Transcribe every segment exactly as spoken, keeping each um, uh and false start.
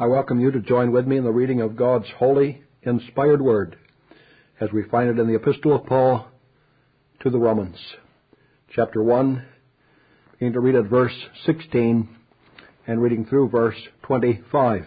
I welcome you to join with me in the reading of God's holy, inspired Word, as we find it in the Epistle of Paul to the Romans, chapter one, beginning to read at verse sixteen and reading through verse twenty-five.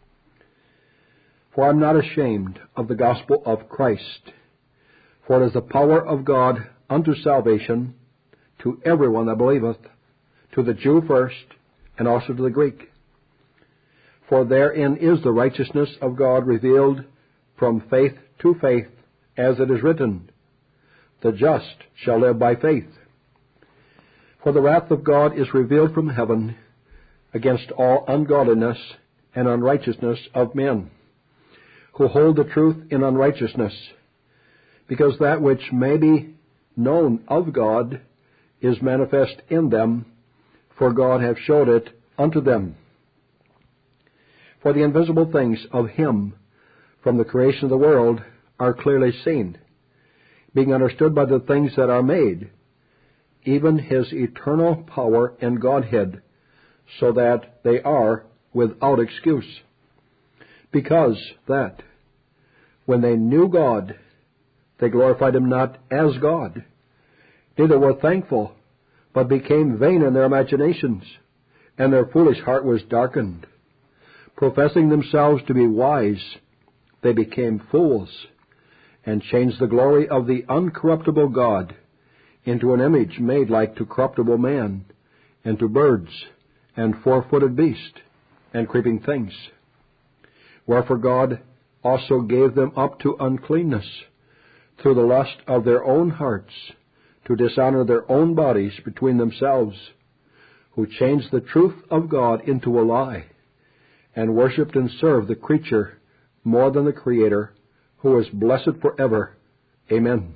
For I am not ashamed of the gospel of Christ, for it is the power of God unto salvation to everyone that believeth, to the Jew first, and also to the Greek. For therein is the righteousness of God revealed from faith to faith, as it is written, The just shall live by faith. For the wrath of God is revealed from heaven against all ungodliness and unrighteousness of men, who hold the truth in unrighteousness, because that which may be known of God is manifest in them, for God hath showed it unto them. For the invisible things of Him from the creation of the world are clearly seen, being understood by the things that are made, even His eternal power and Godhead, so that they are without excuse. Because that, when they knew God, they glorified Him not as God, neither were thankful, but became vain in their imaginations, and their foolish heart was darkened. Professing themselves to be wise, they became fools, and changed the glory of the uncorruptible God into an image made like to corruptible man, and to birds, and four-footed beasts, and creeping things. Wherefore God also gave them up to uncleanness, through the lust of their own hearts, to dishonor their own bodies between themselves, who changed the truth of God into a lie, and worshipped and served the creature more than the Creator, who is blessed forever. Amen.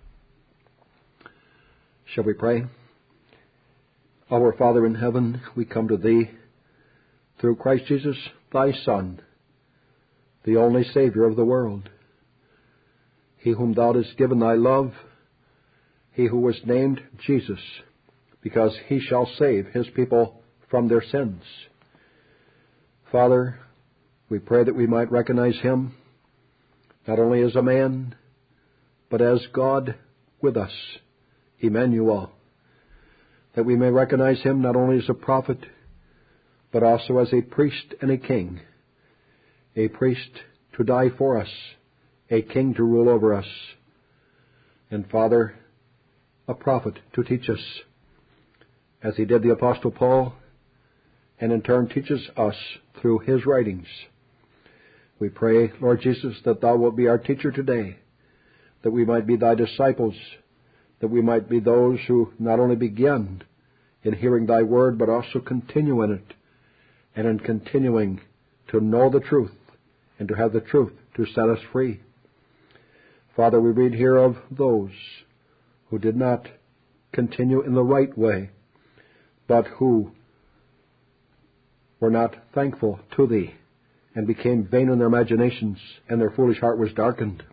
Shall we pray? Our Father in heaven, we come to Thee through Christ Jesus, Thy Son, the only Savior of the world, He whom Thou hast given Thy love, He who was named Jesus, because He shall save His people from their sins. Father, we pray that we might recognize Him not only as a man, but as God with us, Emmanuel, that we may recognize Him not only as a prophet, but also as a priest and a king, a priest to die for us, a king to rule over us, and Father, a prophet to teach us, as He did the Apostle Paul, and in turn teaches us through His writings. We pray, Lord Jesus, that Thou wilt be our teacher today, that we might be Thy disciples, that we might be those who not only begin in hearing Thy word, but also continue in it, and in continuing to know the truth, and to have the truth to set us free. Father, we read here of those who did not continue in the right way, but who were not thankful to Thee, and became vain in their imaginations, and their foolish heart was darkened.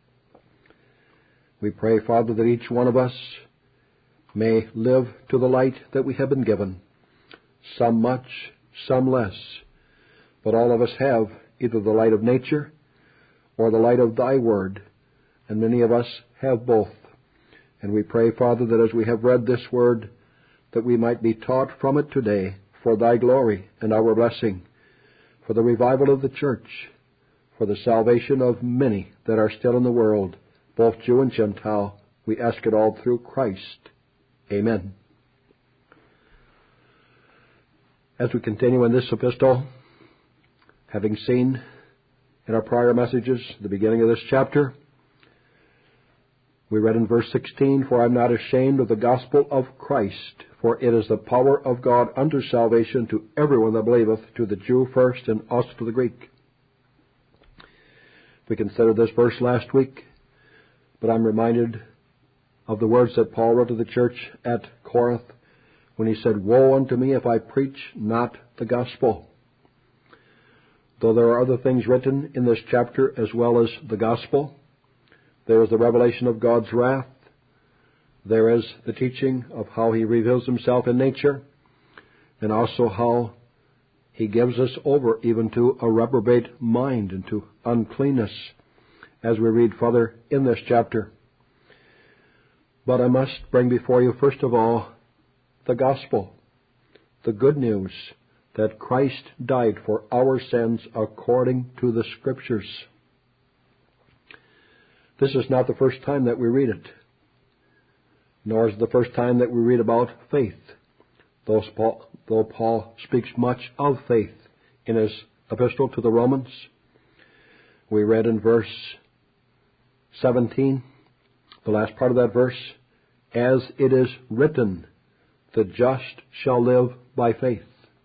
We pray, Father, that each one of us may live to the light that we have been given, some much, some less, but all of us have either the light of nature or the light of Thy word, and many of us have both. And we pray, Father, that as we have read this word, that we might be taught from it today for Thy glory and our blessing, for the revival of the church, for the salvation of many that are still in the world, both Jew and Gentile. We ask it all through Christ. Amen. As we continue in this epistle, having seen in our prior messages the beginning of this chapter, we read in verse sixteen, For I am not ashamed of the gospel of Christ, for it is the power of God unto salvation to everyone that believeth, to the Jew first, and also to the Greek. We considered this verse last week, but I'm reminded of the words that Paul wrote to the church at Corinth, when he said, Woe unto me if I preach not the gospel. Though there are other things written in this chapter as well as the gospel, there is the revelation of God's wrath, there is the teaching of how He reveals Himself in nature, and also how He gives us over even to a reprobate mind and to uncleanness, as we read further in this chapter. But I must bring before you, first of all, the gospel, the good news that Christ died for our sins according to the Scriptures. This is not the first time that we read it, nor is it the first time that we read about faith, though Paul, though Paul speaks much of faith in his epistle to the Romans. We read in verse seventeen, the last part of that verse, as it is written, the just shall live by faith.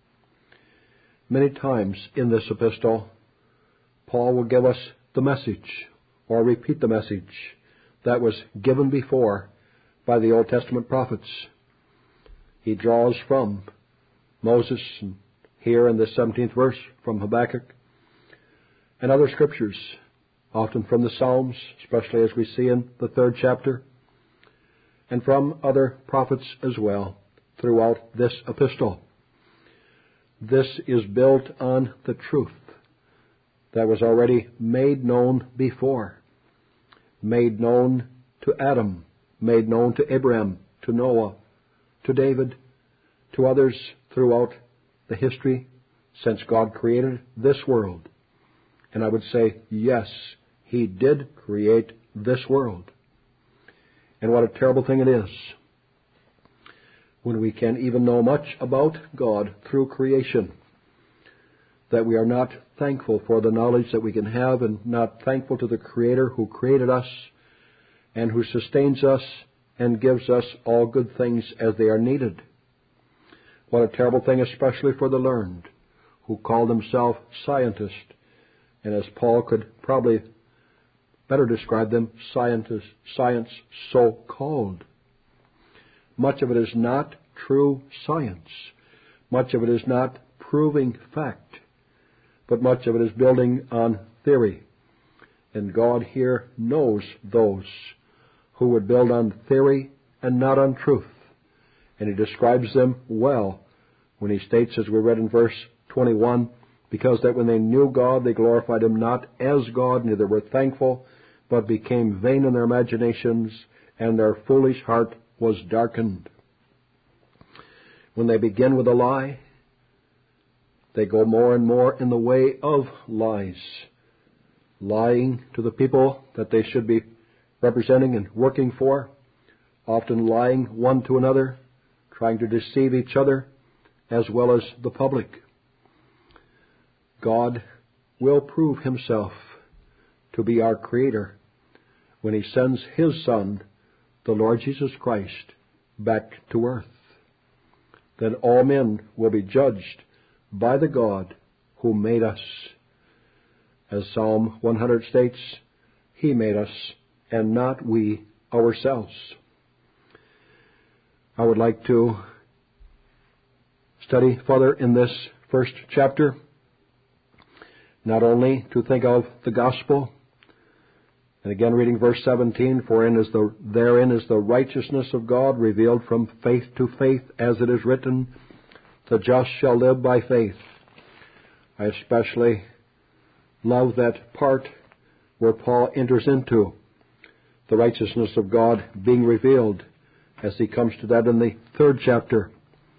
Many times in this epistle, Paul will give us the message, or repeat the message that was given before by the Old Testament prophets. He draws from Moses, and here in the seventeenth verse from Habakkuk, and other scriptures, often from the Psalms, especially as we see in the third chapter, and from other prophets as well throughout this epistle. This is built on the truth that was already made known before, made known to Adam, made known to Abraham, to Noah, to David, to others throughout the history since God created this world. And I would say, yes, He did create this world. And what a terrible thing it is when we can even know much about God through creation, that we are not thankful for the knowledge that we can have, and not thankful to the Creator who created us and who sustains us and gives us all good things as they are needed. What a terrible thing, especially for the learned, who call themselves scientists, and as Paul could probably better describe them, scientists, science so-called. Much of it is not true science. Much of it is not proving fact, but much of it is building on theory. And God here knows those who would build on theory and not on truth. And He describes them well when He states, as we read in verse twenty-one, because that when they knew God, they glorified Him not as God, neither were thankful, but became vain in their imaginations, and their foolish heart was darkened. When they begin with a lie, they go more and more in the way of lies, lying to the people that they should be representing and working for, often lying one to another, trying to deceive each other as well as the public. God will prove Himself to be our Creator when He sends His Son, the Lord Jesus Christ, back to earth. Then all men will be judged by the God who made us. As Psalm one hundred states, He made us, and not we ourselves. I would like to study further in this first chapter, not only to think of the gospel, and again reading verse seventeen, for in is the, therein is the righteousness of God revealed from faith to faith, as it is written, the just shall live by faith. I especially love that part where Paul enters into the righteousness of God being revealed, as he comes to that in the third chapter.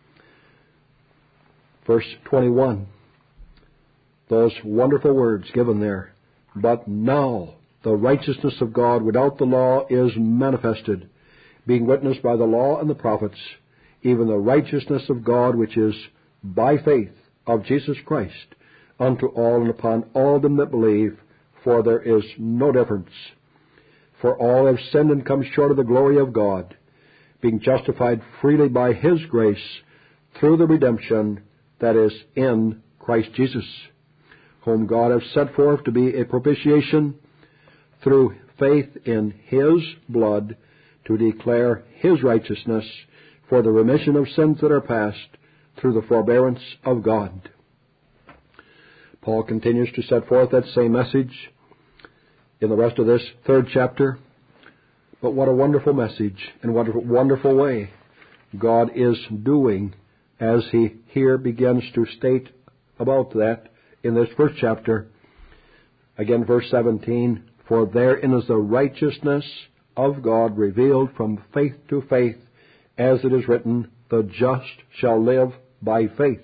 Verse twenty-one, those wonderful words given there. But now the righteousness of God without the law is manifested, being witnessed by the law and the prophets, even the righteousness of God which is by faith of Jesus Christ, unto all and upon all them that believe, for there is no difference. For all have sinned and come short of the glory of God, being justified freely by His grace through the redemption that is in Christ Jesus, whom God hath set forth to be a propitiation through faith in His blood, to declare His righteousness for the remission of sins that are past, through the forbearance of God. Paul continues to set forth that same message in the rest of this third chapter. But what a wonderful message, and what a wonderful way God is doing as He here begins to state about that in this first chapter. Again, verse seventeen, for therein is the righteousness of God revealed from faith to faith, as it is written, the just shall live by faith.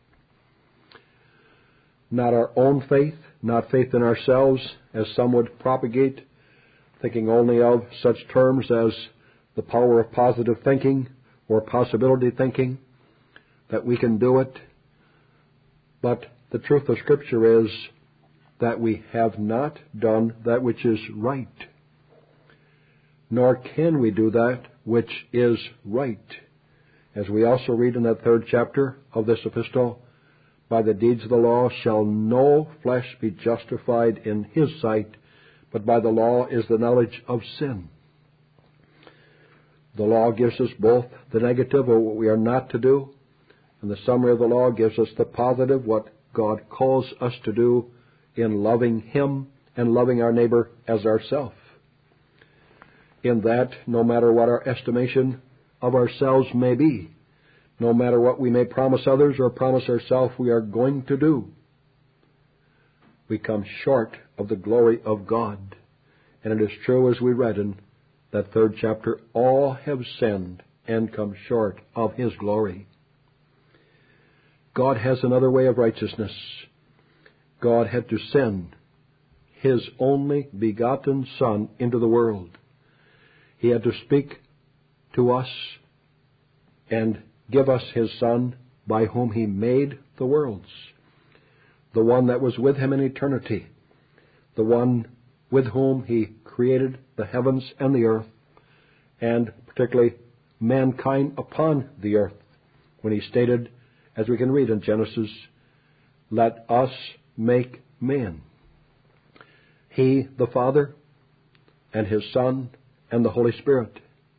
Not our own faith, not faith in ourselves, as some would propagate, thinking only of such terms as the power of positive thinking or possibility thinking, that we can do it. But the truth of Scripture is that we have not done that which is right, nor can we do that which is right. As we also read in that third chapter of this epistle, by the deeds of the law shall no flesh be justified in his sight, but by the law is the knowledge of sin. The law gives us both the negative of what we are not to do, and the summary of the law gives us the positive, what God calls us to do in loving Him and loving our neighbor as ourself. In that, no matter what our estimation of ourselves may be, no matter what we may promise others or promise ourselves we are going to do, we come short of the glory of God. And it is true, as we read in that third chapter, all have sinned and come short of His glory. God has another way of righteousness. God had to send His only begotten Son into the world. He had to speak to us and give us His Son, by whom He made the worlds. The one that was with Him in eternity. The one with whom He created the heavens and the earth, and particularly mankind upon the earth, when He stated, as we can read in Genesis, let us make man. He, the Father, and His Son, and the Holy Spirit.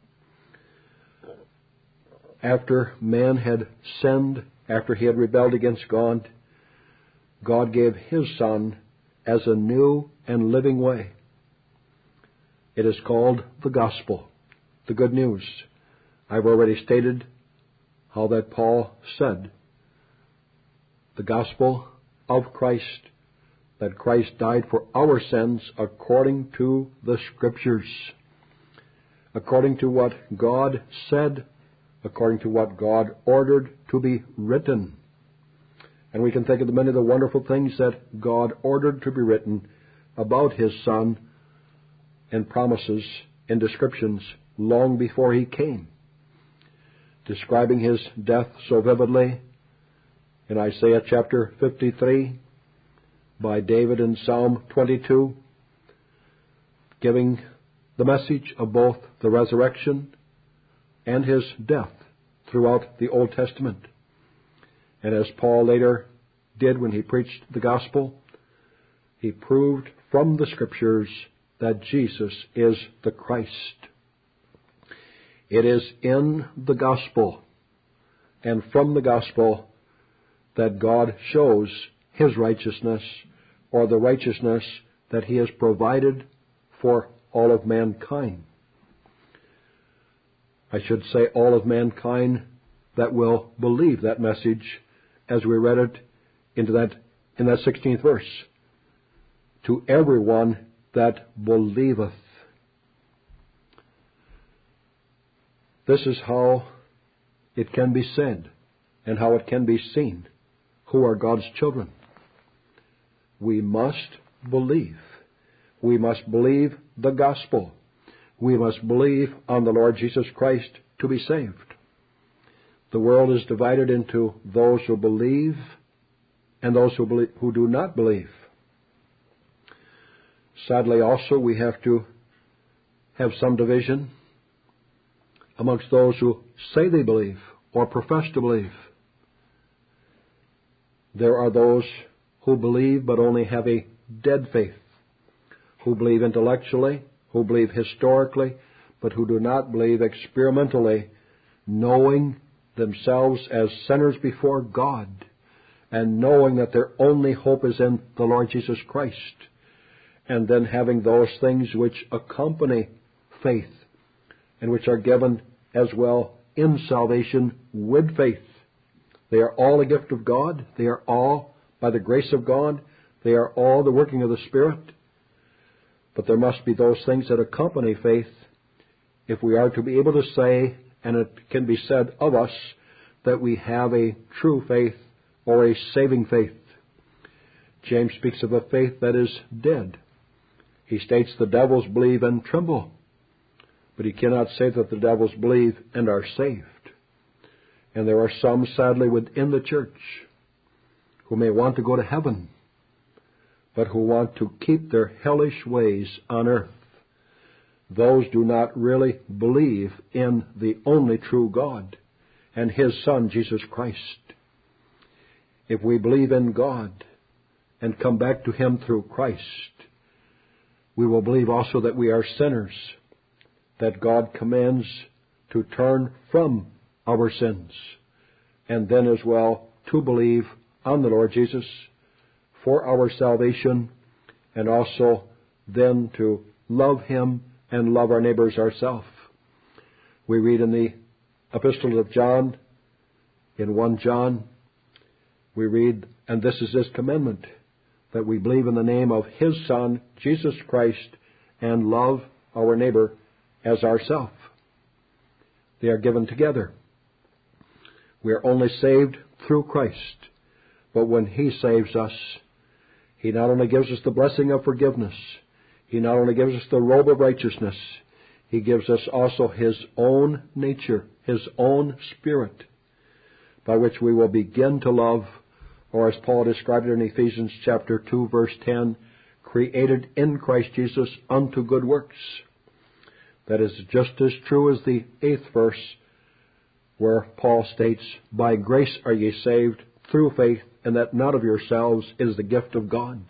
After man had sinned, after he had rebelled against God, God gave His Son as a new and living way. It is called the gospel, the good news. I've already stated how that Paul said, the gospel of Christ, that Christ died for our sins according to the Scriptures, according to what God said, according to what God ordered to be written. And we can think of the many of the wonderful things that God ordered to be written about His Son and promises and descriptions long before He came, describing His death so vividly in Isaiah chapter fifty-three, by David in Psalm twenty-two, giving the message of both the resurrection and His death throughout the Old Testament. And as Paul later did when he preached the gospel, he proved from the Scriptures that Jesus is the Christ. It is in the gospel and from the gospel that God shows His righteousness, or the righteousness that He has provided for all of mankind. I should say all of mankind that will believe that message, as we read it into that in that sixteenth verse. To everyone that believeth. This is how it can be said and how it can be seen who are God's children. We must believe. We must believe the gospel. We must believe on the Lord Jesus Christ to be saved. The world is divided into those who believe and those who, believe, who do not believe. Sadly, also, we have to have some division amongst those who say they believe or profess to believe. There are those who believe but only have a dead faith, who believe intellectually, who believe historically, but who do not believe experimentally, knowing themselves as sinners before God, and knowing that their only hope is in the Lord Jesus Christ, and then having those things which accompany faith, and which are given as well in salvation with faith. They are all a gift of God. They are all by the grace of God. They are all the working of the Spirit. But there must be those things that accompany faith if we are to be able to say, and it can be said of us, that we have a true faith or a saving faith. James speaks of a faith that is dead. He states the devils believe and tremble, but he cannot say that the devils believe and are saved. And there are some, sadly, within the church who may want to go to heaven, but who want to keep their hellish ways on earth. Those do not really believe in the only true God and His Son, Jesus Christ. If we believe in God and come back to Him through Christ, we will believe also that we are sinners, that God commands to turn from our sins, and then as well to believe on the Lord Jesus for our salvation, and also then to love Him and love our neighbors ourselves. We read in the Epistle of John, in First John, we read, and this is His commandment, that we believe in the name of His Son, Jesus Christ, and love our neighbor as ourselves. They are given together. We are only saved through Christ, but when He saves us, He not only gives us the blessing of forgiveness, He not only gives us the robe of righteousness, He gives us also His own nature, His own Spirit, by which we will begin to love, or as Paul described it in Ephesians chapter two, verse ten, created in Christ Jesus unto good works. That is just as true as the eighth verse, where Paul states, by grace are ye saved through faith, and that not of yourselves is the gift of God.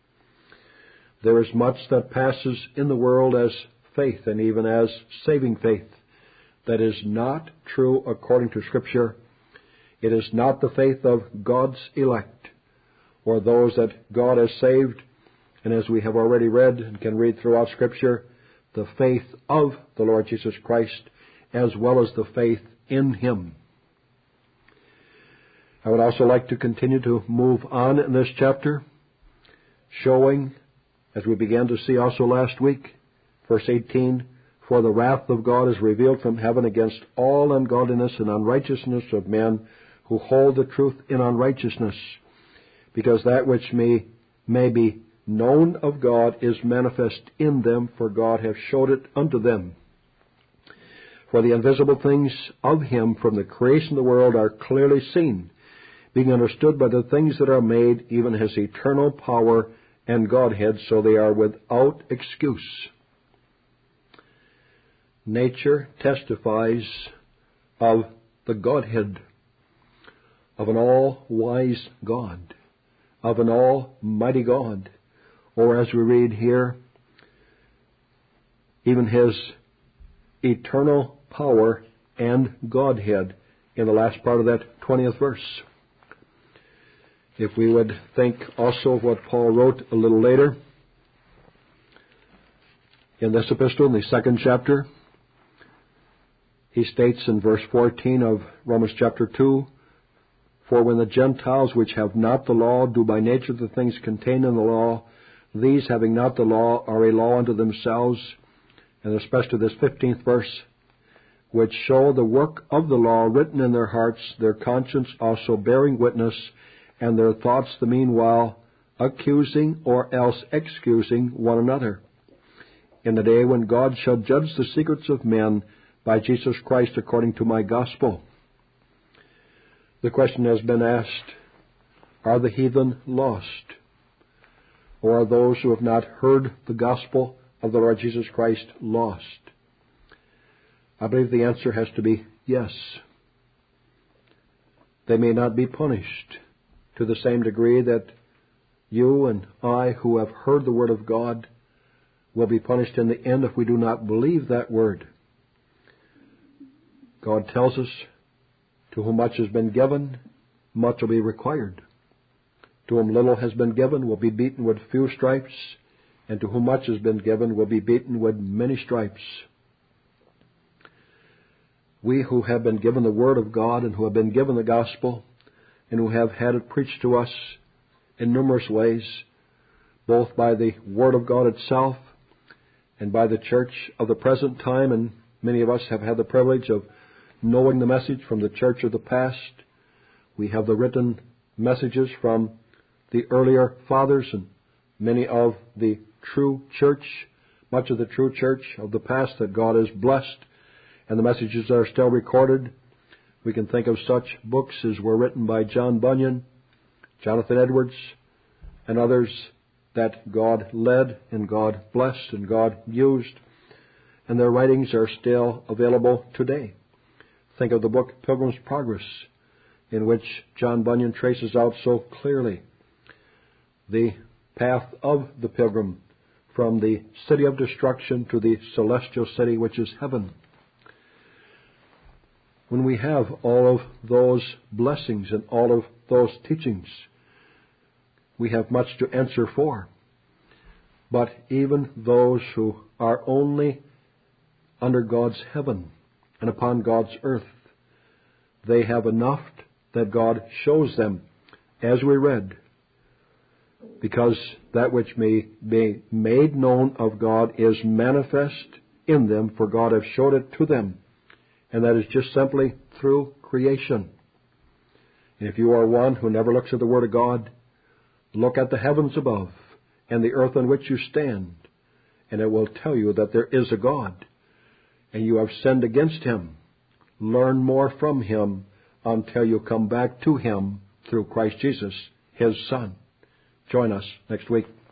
There is much that passes in the world as faith, and even as saving faith, that is not true according to Scripture. It is not the faith of God's elect, or those that God has saved, and as we have already read and can read throughout Scripture, the faith of the Lord Jesus Christ, as well as the faith in Him. I would also like to continue to move on in this chapter, showing, as we began to see also last week, verse eighteen, for the wrath of God is revealed from heaven against all ungodliness and unrighteousness of men who hold the truth in unrighteousness, because that which may, may be known of God is manifest in them, for God hath showed it unto them. For the invisible things of Him from the creation of the world are clearly seen, being understood by the things that are made, even His eternal power and Godhead, so they are without excuse. Nature testifies of the Godhead, of an all-wise God, of an almighty God, or as we read here, even His eternal power and Godhead in the last part of that twentieth verse. If we would think also of what Paul wrote a little later in this epistle, in the second chapter, he states in verse fourteen of Romans chapter two, for when the Gentiles which have not the law do by nature the things contained in the law, these having not the law are a law unto themselves, and especially this fifteenth verse, which show the work of the law written in their hearts, their conscience also bearing witness, and their thoughts the meanwhile accusing or else excusing one another, in the day when God shall judge the secrets of men by Jesus Christ according to my gospel. The question has been asked, are the heathen lost? Or are those who have not heard the gospel of the Lord Jesus Christ lost? I believe the answer has to be yes. They may not be punished to the same degree that you and I who have heard the Word of God will be punished in the end if we do not believe that Word. God tells us, to whom much has been given, much will be required. To whom little has been given will be beaten with few stripes, and to whom much has been given will be beaten with many stripes. We who have been given the Word of God and who have been given the gospel and who have had it preached to us in numerous ways, both by the Word of God itself and by the church of the present time, and many of us have had the privilege of knowing the message from the church of the past. We have the written messages from the earlier fathers and many of the true church, much of the true church of the past that God has blessed, and the messages are still recorded. We can think of such books as were written by John Bunyan, Jonathan Edwards, and others that God led and God blessed and God used, and their writings are still available today. Think of the book Pilgrim's Progress, in which John Bunyan traces out so clearly the path of the pilgrim from the city of destruction to the celestial city, which is heaven. When we have all of those blessings and all of those teachings, we have much to answer for. But even those who are only under God's heaven and upon God's earth, they have enough that God shows them, as we read, because that which may be made known of God is manifest in them, for God hath showed it to them. And that is just simply through creation. And if you are one who never looks at the Word of God, look at the heavens above and the earth on which you stand, and it will tell you that there is a God, and you have sinned against Him. Learn more from Him until you come back to Him through Christ Jesus, His Son. Join us next week.